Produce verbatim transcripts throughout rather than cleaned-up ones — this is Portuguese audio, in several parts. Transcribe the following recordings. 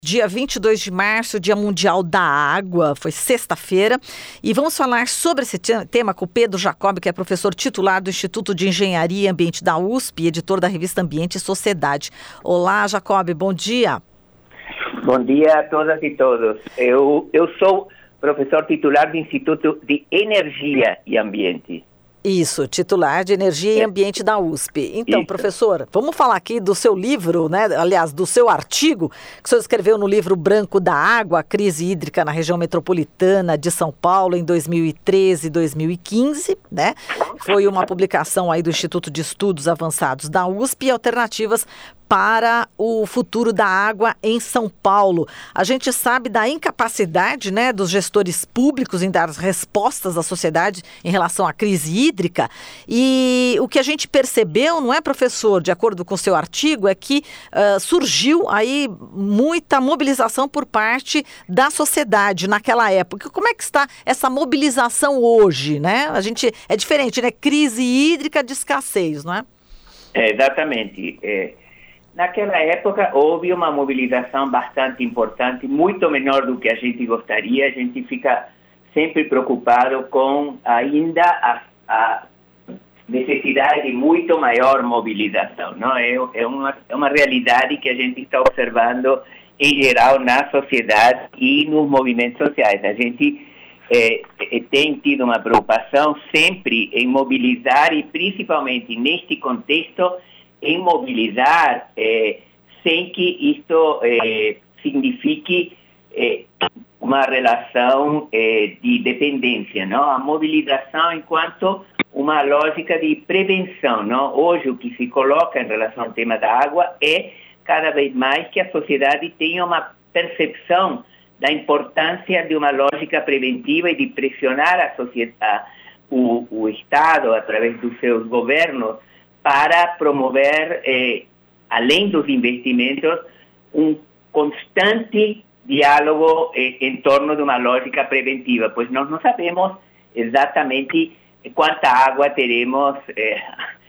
Dia vinte e dois de março, Dia Mundial da Água, foi sexta-feira, e vamos falar sobre esse tema com o Pedro Jacob, que é professor titular do Instituto de Engenharia e Ambiente da U S P e editor da revista Ambiente e Sociedade. Olá, Jacob, bom dia. Bom dia a todas e todos. Eu, eu sou professor titular do Instituto de Energia e Ambiente. Isso, titular de Energia e Ambiente da U S P. Então, Isso. professor, vamos falar aqui do seu livro, né? Aliás, do seu artigo, que o senhor escreveu no livro Branco da Água, a crise hídrica na região metropolitana de São Paulo em dois mil e treze e dois mil e quinze, né? Foi uma publicação aí do Instituto de Estudos Avançados da U S P e alternativas para o futuro da água em São Paulo. A gente sabe da incapacidade, né, dos gestores públicos em dar respostas à sociedade em relação à crise hídrica, e o que a gente percebeu, não é, professor, de acordo com o seu artigo, é que uh, surgiu aí muita mobilização por parte da sociedade naquela época. Como é que está essa mobilização hoje, né? A gente, é diferente, né? Crise hídrica de escassez, não é? É, exatamente. É. Naquela época houve uma mobilização bastante importante, muito menor do que a gente gostaria. A gente fica sempre preocupado com ainda a, a necessidade de muito maior mobilização, não? É, é, uma, é uma realidade que a gente está observando em geral na sociedade e nos movimentos sociais. A gente é, tem tido uma preocupação sempre em mobilizar e principalmente neste contexto em mobilizar eh, sem que isto eh, signifique eh, uma relação eh, de dependência, não? A mobilização enquanto uma lógica de prevenção, não? Hoje o que se coloca em relação ao tema da água é cada vez mais que a sociedade tenha uma percepção da importância de uma lógica preventiva e de pressionar a sociedade, o, o Estado através dos seus governos para promover, eh, além dos investimentos, um constante diálogo eh, em torno de uma lógica preventiva, pois nós não sabemos exatamente quanta água teremos eh,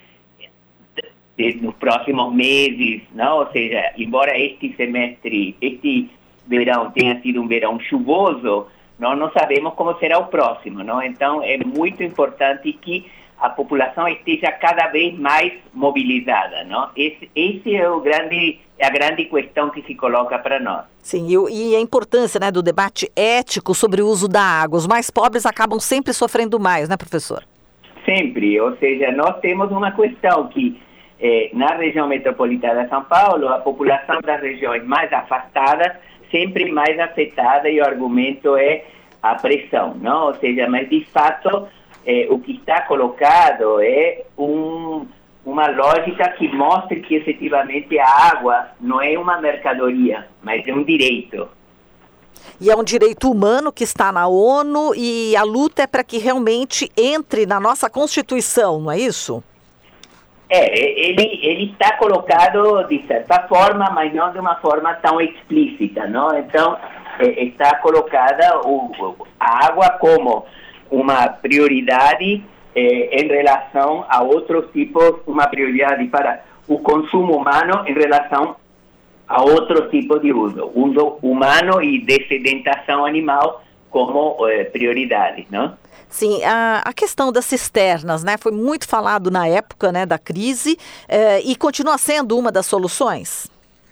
nos próximos meses, não? Ou seja, embora este semestre, este verão tenha sido um verão chuvoso, nós não sabemos como será o próximo, não? Então é muito importante que a população esteja cada vez mais mobilizada, não? Esse, esse é o grande, é a grande questão que se coloca para nós. Sim, e, e a importância, né, do debate ético sobre o uso da água. Os mais pobres acabam sempre sofrendo mais, né, professor? Sempre, ou seja, nós temos uma questão que eh, na região metropolitana de São Paulo, a população das regiões mais afastadas sempre mais afetada, e o argumento é a pressão, não? Ou seja, mas de fato Eh, o que está colocado é um, uma lógica que mostre que efetivamente a água não é uma mercadoria, mas é um direito. E é um direito humano que está na ONU, e a luta é para que realmente entre na nossa Constituição, não é isso? É, ele, ele está colocado de certa forma, mas não de uma forma tão explícita, não? Então, é, está colocada o, a água como uma prioridade eh, em relação a outros tipos, uma prioridade para o consumo humano em relação a outros tipos de uso, uso humano e de sedentação animal como eh, prioridades, não? Sim, a, a questão das cisternas, né, foi muito falado na época, né, da crise, eh, e continua sendo uma das soluções?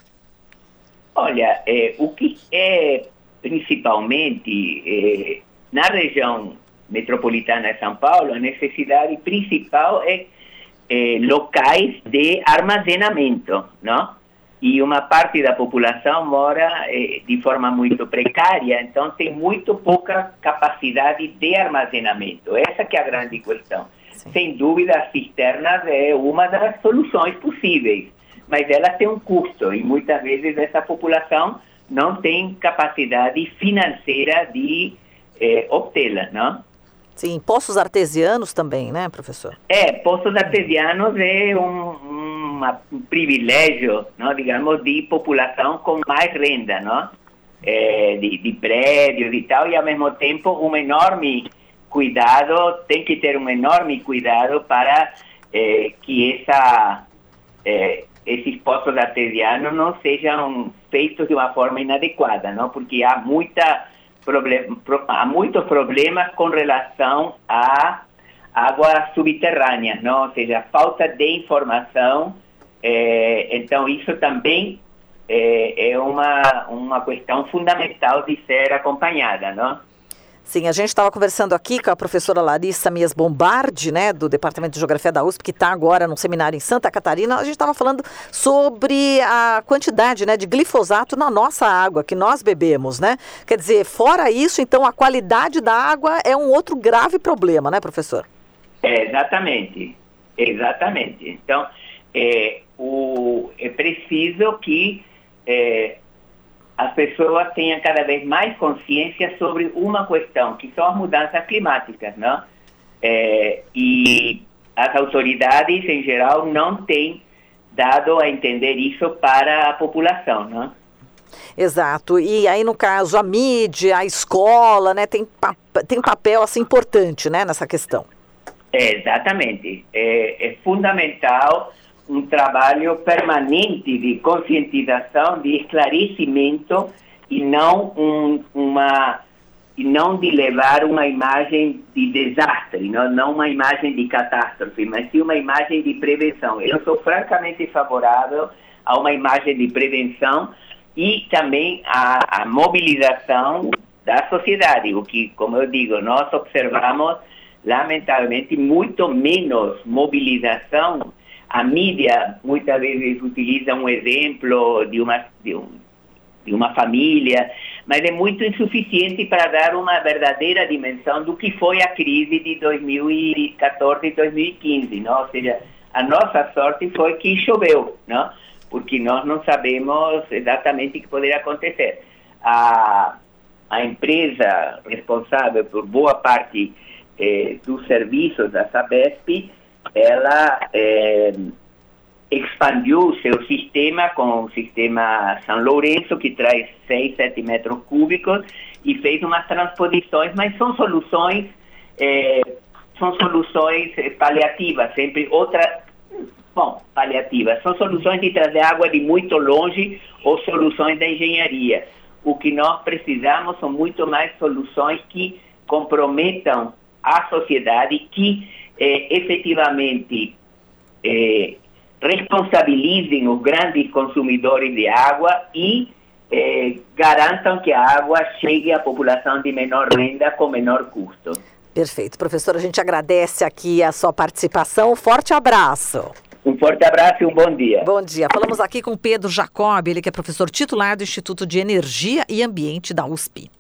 Olha, eh, o que é principalmente eh, na região metropolitana de São Paulo, a necessidade principal é, é locais de armazenamento, não? E uma parte da população mora é, de forma muito precária, então tem muito pouca capacidade de armazenamento. Essa que é a grande questão. Sim. Sem dúvida, as cisternas é uma das soluções possíveis, mas elas têm um custo, e muitas vezes essa população não tem capacidade financeira de é, obtê-las, não? Sim, poços artesianos também, né, professor? É, poços artesianos é um, uma, um privilégio, não, digamos, de população com mais renda, não? É, de, de prédios e tal, e ao mesmo tempo um enorme cuidado, tem que ter um enorme cuidado para é, que essa, é, esses poços artesianos não sejam feitos de uma forma inadequada, não? Porque há, muita problem, há muitos problemas com relação a águas subterrâneas, não? Ou seja, falta de informação. É, então, isso também é, é uma, uma questão fundamental de ser acompanhada, não? Sim, a gente estava conversando aqui com a professora Larissa Mias Bombardi, né, do Departamento de Geografia da U S P, que está agora num seminário em Santa Catarina. A gente estava falando sobre a quantidade, né, de glifosato na nossa água, que nós bebemos, né? Quer dizer, fora isso, então, a qualidade da água é um outro grave problema, né, professor? É, exatamente, exatamente. Então, é, o, é preciso que é, as pessoas tenham cada vez mais consciência sobre uma questão, que são as mudanças climáticas, não? É, e as autoridades, em geral, não têm dado a entender isso para a população, não? Exato. E aí, no caso, a mídia, a escola, né, tem, pa tem um papel assim, importante, né, nessa questão. É, exatamente. É, é fundamental um trabalho permanente de conscientização, de esclarecimento e não um, uma e não de levar uma imagem de desastre, não, não uma imagem de catástrofe, mas sim uma imagem de prevenção. Eu sou francamente favorável a uma imagem de prevenção e também a, a mobilização da sociedade, o que, como eu digo, nós observamos lamentavelmente muito menos mobilização. A mídia muitas vezes utiliza um exemplo de uma, de, um, de uma família, mas é muito insuficiente para dar uma verdadeira dimensão do que foi a crise de dois mil e quatorze e dois mil e quinze, não? Ou seja, a nossa sorte foi que choveu, não? Porque nós não sabemos exatamente o que poderia acontecer. A, a empresa responsável por boa parte eh, dos serviços da Sabesp, ela eh, expandiu o seu sistema com o sistema São Lourenço, que traz seis, sete metros cúbicos, e fez umas transposições, mas são soluções, eh, são soluções paliativas, sempre outra, bom, paliativas, são soluções de trazer água de muito longe ou soluções da engenharia. O que nós precisamos são muito mais soluções que comprometam a sociedade, que Eh, efetivamente eh, responsabilizem os grandes consumidores de água e eh, garantam que a água chegue à população de menor renda com menor custo. Perfeito. Professor, a gente agradece aqui a sua participação. Forte abraço. Um forte abraço e um bom dia. Bom dia. Falamos aqui com Pedro Jacob, ele que é professor titular do Instituto de Energia e Ambiente da U S P.